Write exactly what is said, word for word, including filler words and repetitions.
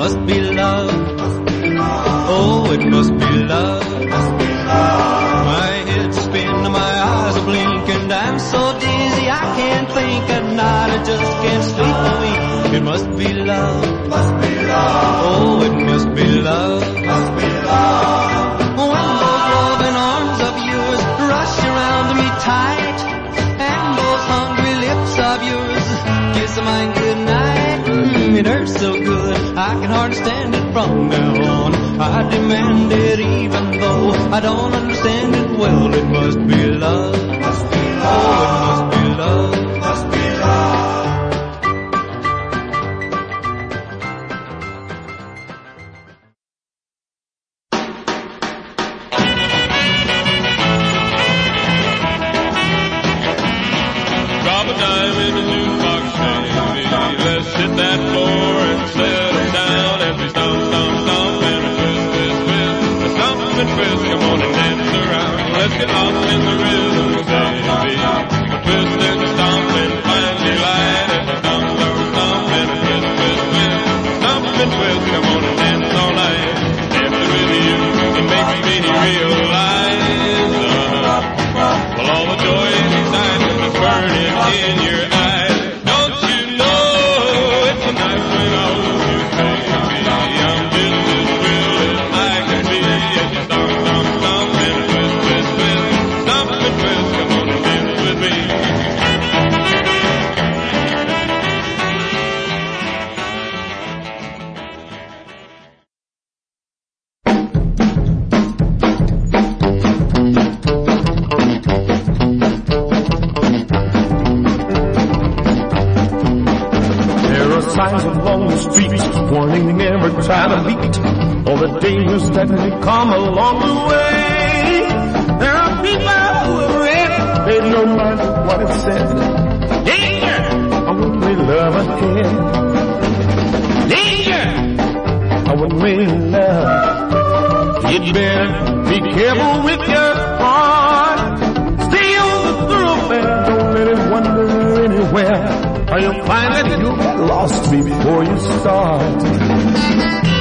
must be love. Oh, it must be love. My head's spinning, my eyes are blinking, I'm so dizzy I can't think at night, I just can't sleep a wink. It must be love. Oh, it must be love. When those loving arms of yours rush around me tight, and those hungry lips of yours kiss mine goodnight, mm, it hurts so good I can hardly stand it from now on. I demand it even though I don't understand it well. It must be love. Oh, it must be love. That may come along the way. There are people who have read, they no matter what it says. Danger! I wouldn't really love again. Danger! I wouldn't really love. You'd better be careful with your heart. Stay on the thoroughfare, don't let it wander anywhere, or you'll find that you'll get lost before you start.